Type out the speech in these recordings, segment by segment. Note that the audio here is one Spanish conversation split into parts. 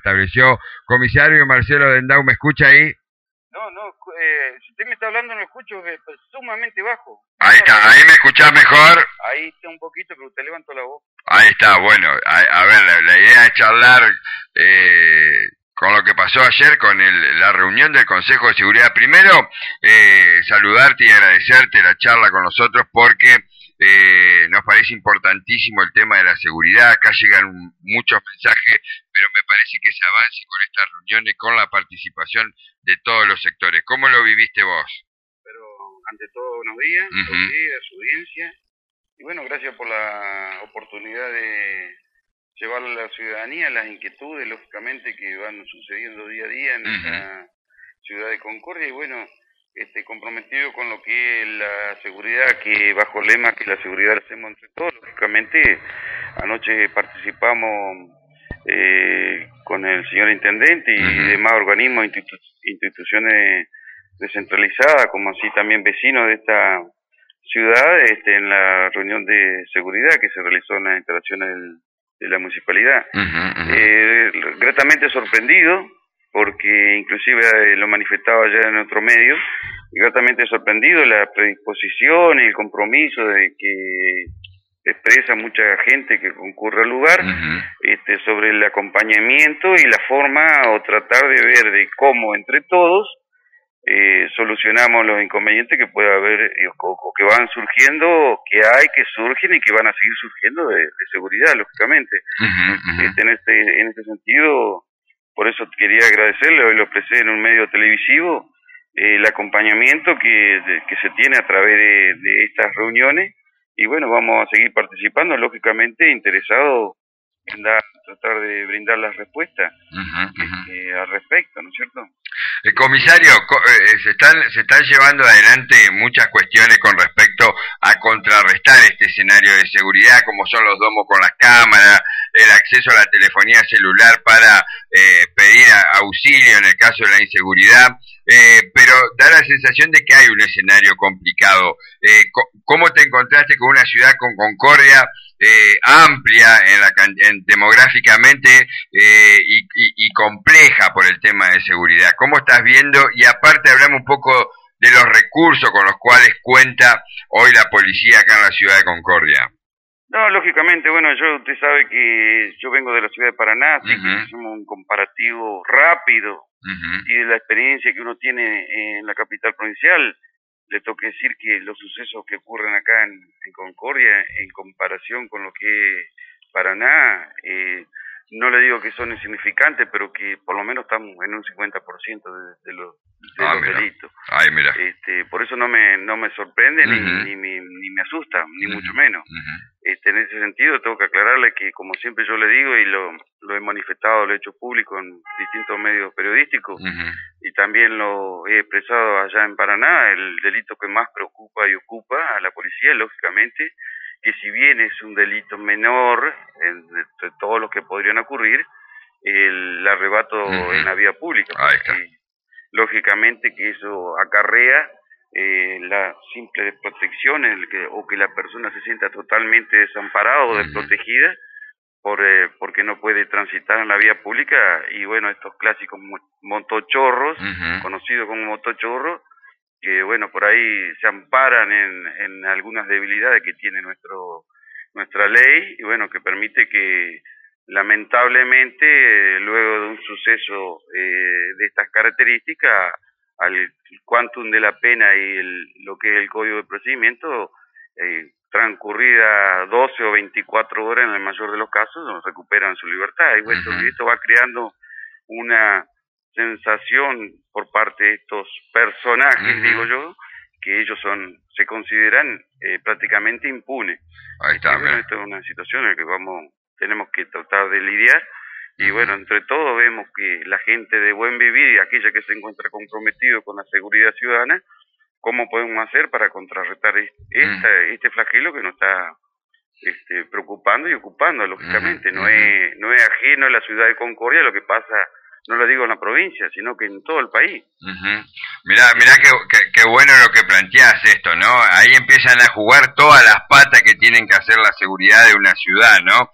estableció. Comisario Marcelo Dendau, ¿me escucha ahí? No, si usted me está hablando no lo escucho, es sumamente bajo. Ahí está, ahí me escuchás mejor. Ahí está un poquito, pero usted levantó la voz. Ahí está, bueno, a ver, la idea es charlar con lo que pasó ayer con la reunión del Consejo de Seguridad. Primero, saludarte y agradecerte la charla con nosotros porque nos parece importantísimo el tema de la seguridad. Acá llegan muchos mensajes, pero me parece que se avance con estas reuniones, con la participación de todos los sectores. ¿Cómo lo viviste vos? Pero ante todo, buenos días, buenos días a su audiencia. Y bueno, gracias por la oportunidad de llevarle a la ciudadanía las inquietudes, lógicamente, que van sucediendo día a día en esta ciudad de Concordia. Y bueno, comprometido con lo que es la seguridad, que bajo el lema que la seguridad la hacemos entre todos. Lógicamente, anoche participamos con el señor intendente y demás organismos, instituciones descentralizadas, como así también vecinos de esta ciudad, en la reunión de seguridad que se realizó en las instalaciones de la municipalidad. Gratamente sorprendido, porque inclusive lo manifestaba ya en otro medio, y gratamente sorprendido la predisposición y el compromiso de que expresa mucha gente que concurre al lugar, sobre el acompañamiento y la forma o tratar de ver de cómo entre todos solucionamos los inconvenientes que pueda haber o que van surgiendo, que surgen y que van a seguir surgiendo de seguridad, lógicamente. En este sentido, por eso quería agradecerle, hoy lo expresé en un medio televisivo, el acompañamiento que se tiene a través de estas reuniones, y bueno, vamos a seguir participando, lógicamente interesados en tratar de brindar las respuestas al respecto, ¿no es cierto? Comisario, se están llevando adelante muchas cuestiones con respecto a contrarrestar este escenario de seguridad, como son los domos con las cámaras, el acceso a la telefonía celular para pedir auxilio en el caso de la inseguridad, pero da la sensación de que hay un escenario complicado. ¿Cómo te encontraste con una ciudad con Concordia amplia demográficamente y compleja por el tema de seguridad? ¿Cómo estás viendo? Y aparte hablamos un poco de los recursos con los cuales cuenta hoy la policía acá en la ciudad de Concordia. No, lógicamente, bueno, usted sabe que yo vengo de la ciudad de Paraná, así que hacemos un comparativo rápido y de la experiencia que uno tiene en la capital provincial. Le tengo que decir que los sucesos que ocurren acá en Concordia, en comparación con lo que es Paraná, no le digo que son insignificantes, pero que por lo menos estamos en un 50% de los delitos. Ay, mira. Por eso no me sorprende ni me asusta, ni mucho menos. En ese sentido tengo que aclararle que, como siempre yo le digo, y lo he manifestado, lo he hecho público en distintos medios periodísticos, y también lo he expresado allá en Paraná, el delito que más preocupa y ocupa a la policía, lógicamente, que si bien es un delito menor entre todos los que podrían ocurrir, el arrebato en la vía pública. Lógicamente que eso acarrea la simple desprotección o que la persona se sienta totalmente desamparada o desprotegida porque no puede transitar en la vía pública, y bueno, estos clásicos motochorros, conocidos como motochorros, que bueno, por ahí se amparan en algunas debilidades que tiene nuestra ley, y bueno, que permite que lamentablemente luego de un suceso de estas características, al quantum de la pena y lo que es el código de procedimiento, transcurrida 12 o 24 horas en el mayor de los casos, recuperan su libertad. Y bueno, esto va creando una sensación por parte de estos personajes, digo yo, que ellos se consideran prácticamente impunes. Ahí está, bueno, esto es una situación en la que tenemos que tratar de lidiar, y bueno, entre todos vemos que la gente de buen vivir y aquella que se encuentra comprometido con la seguridad ciudadana, ¿cómo podemos hacer para contrarrestar este flagelo que nos está preocupando y ocupando, lógicamente? No es ajeno a la ciudad de Concordia lo que pasa, no lo digo en la provincia, sino que en todo el país. Mirá qué bueno lo que planteás esto, ¿no? Ahí empiezan a jugar todas las patas que tienen que hacer la seguridad de una ciudad, ¿no?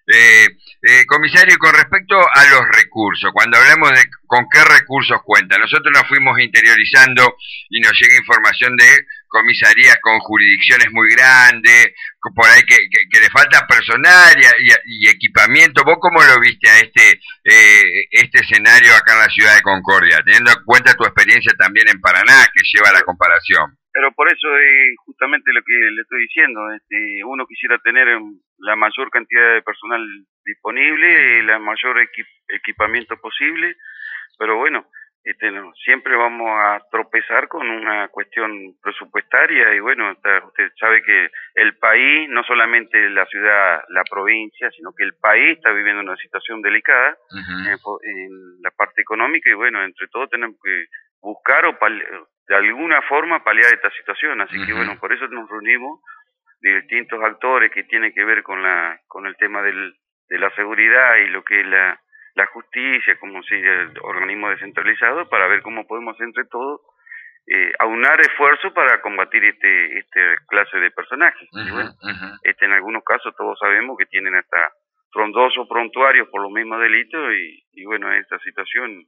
Comisario, con respecto a los recursos, cuando hablamos de con qué recursos cuenta, nosotros nos fuimos interiorizando y nos llega información de comisarías con jurisdicciones muy grandes, por ahí que le falta personal y equipamiento. ¿Vos cómo lo viste a este escenario acá en la ciudad de Concordia, teniendo en cuenta tu experiencia también en Paraná, que lleva la comparación? Pero por eso es justamente lo que le estoy diciendo. Uno quisiera tener la mayor cantidad de personal disponible, el mayor equipamiento posible, pero bueno, no, siempre vamos a tropezar con una cuestión presupuestaria y bueno, usted sabe que el país, no solamente la ciudad, la provincia, sino que el país está viviendo una situación delicada en la parte económica y bueno, entre todos tenemos que buscar o de alguna forma paliar esta situación, así que bueno, por eso nos reunimos de distintos actores que tienen que ver con el tema de la seguridad y lo que es la justicia, como si el organismo descentralizado, para ver cómo podemos entre todos aunar esfuerzos para combatir este clase de personajes. Y bueno, en algunos casos todos sabemos que tienen hasta frondosos prontuarios por los mismos delitos y bueno, esta situación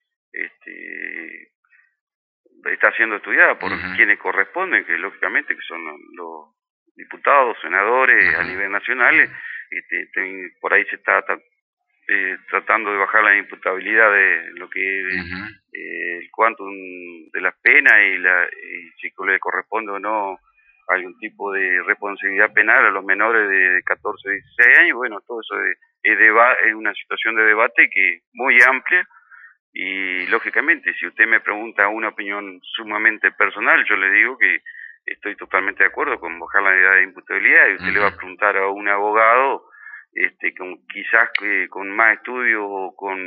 está siendo estudiada por quienes corresponden, que lógicamente que son los diputados, senadores a nivel nacional, por ahí se está tratando de bajar la imputabilidad de lo que es el quantum de las penas y si le corresponde o no algún tipo de responsabilidad penal a los menores de 14 16 años. Bueno, todo eso es una situación de debate que es muy amplia. Y lógicamente, si usted me pregunta una opinión sumamente personal, yo le digo que estoy totalmente de acuerdo con bajar la edad de imputabilidad y usted le va a preguntar a un abogado quizás con más estudio o con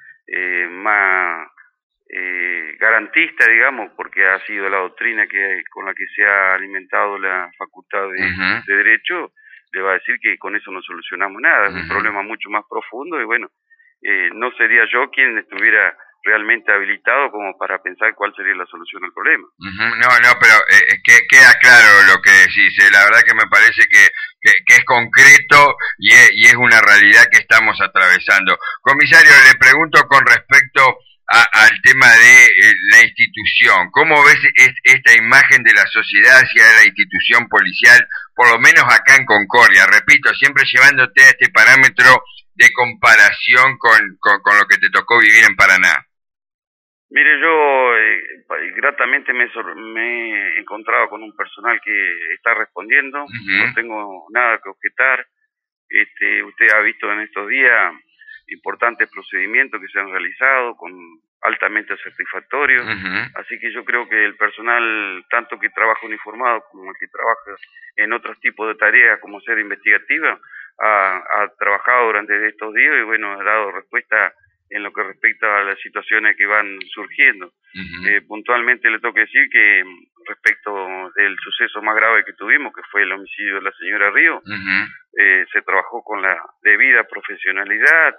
más garantista, digamos, porque ha sido la doctrina con la que se ha alimentado la facultad de Derecho, le va a decir que con eso no solucionamos nada, es un problema mucho más profundo y bueno, no sería yo quien estuviera realmente habilitado como para pensar cuál sería la solución al problema. No, pero queda claro lo que decís. La verdad que me parece que es concreto y es una realidad que estamos atravesando. Comisario, le pregunto con respecto al tema de la institución. ¿Cómo ves esta imagen de la sociedad hacia la institución policial, por lo menos acá en Concordia? Repito, siempre llevándote a este parámetro de comparación con lo que te tocó vivir en Paraná. Mire, yo gratamente me he encontrado con un personal que está respondiendo, no tengo nada que objetar. Usted ha visto en estos días importantes procedimientos que se han realizado con altamente satisfactorios, así que yo creo que el personal, tanto que trabaja uniformado como el que trabaja en otros tipos de tareas como ser investigativa, ha trabajado durante estos días y bueno, ha dado respuesta en lo que respecta a las situaciones que van surgiendo. Puntualmente le tengo que decir que respecto del suceso más grave que tuvimos, que fue el homicidio de la señora Río, se trabajó con la debida profesionalidad,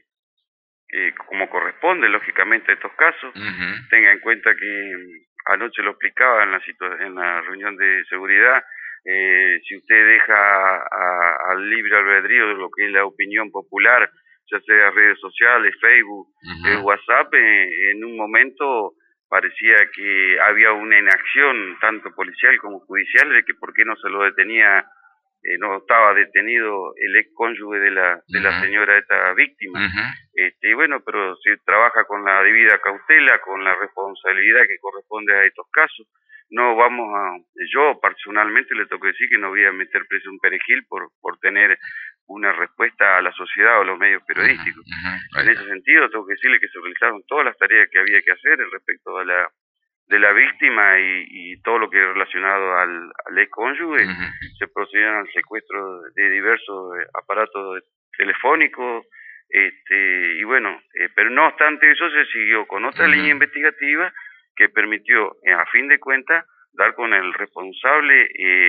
como corresponde lógicamente a estos casos. Tenga en cuenta que anoche lo explicaba en la reunión de seguridad, si usted deja al libre albedrío de lo que es la opinión popular, ya sea redes sociales, Facebook, WhatsApp, en un momento parecía que había una inacción tanto policial como judicial de que por qué no se lo detenía, no estaba detenido el ex cónyuge de la señora esta víctima. Y bueno, pero se trabaja con la debida cautela, con la responsabilidad que corresponde a estos casos. No vamos yo personalmente le tengo que decir que no voy a meter preso un perejil por tener una respuesta a la sociedad o a los medios periodísticos. En ese sentido tengo que decirle que se realizaron todas las tareas que había que hacer respecto de la víctima y todo lo que es relacionado al ex cónyuge. Se procedieron al secuestro de diversos aparatos telefónicos, y bueno, pero no obstante eso se siguió con otra línea investigativa que permitió, a fin de cuentas, dar con el responsable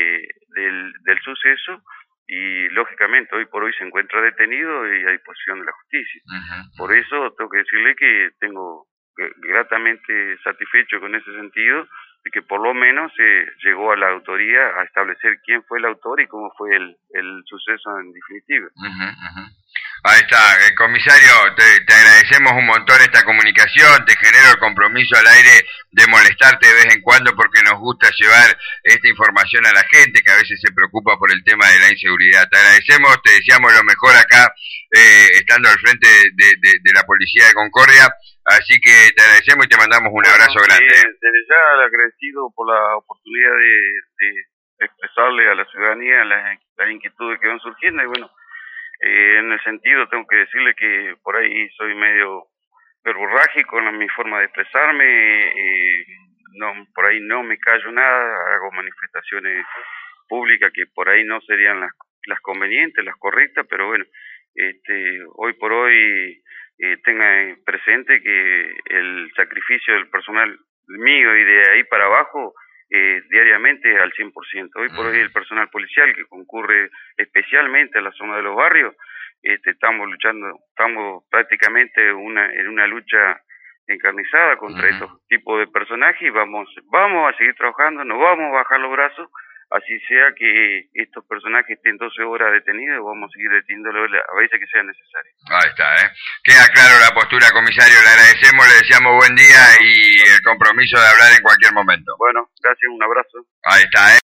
del suceso y lógicamente hoy por hoy se encuentra detenido y a disposición de la justicia. Por eso tengo que decirle que tengo gratamente satisfecho con ese sentido de que por lo menos se llegó a la autoría a establecer quién fue el autor y cómo fue el suceso en definitiva. Ahí está, comisario, te agradecemos un montón esta comunicación, te genero el compromiso al aire de molestarte de vez en cuando porque nos gusta llevar esta información a la gente que a veces se preocupa por el tema de la inseguridad. Te agradecemos, te deseamos lo mejor acá, estando al frente de la Policía de Concordia, así que te agradecemos y te mandamos un abrazo grande. Desde ya agradecido por la oportunidad de expresarle a la ciudadanía las inquietudes que van surgiendo y bueno, en el sentido tengo que decirle que por ahí soy medio verborrágico en mi forma de expresarme, no, por ahí no me callo nada, hago manifestaciones públicas que por ahí no serían las convenientes, las correctas, pero bueno, hoy por hoy tenga presente que el sacrificio del personal mío y de ahí para abajo diariamente al 100%. Hoy por hoy el personal policial que concurre especialmente a la zona de los barrios, estamos prácticamente en una lucha encarnizada contra estos tipos de personajes y vamos a seguir trabajando, no vamos a bajar los brazos, así sea que estos personajes estén 12 horas detenidos, vamos a seguir deteniéndolos a veces que sea necesario. Ahí está, Queda claro la postura, comisario, le agradecemos, le deseamos buen día y el compromiso de hablar en cualquier momento. Bueno, gracias, un abrazo. Ahí está,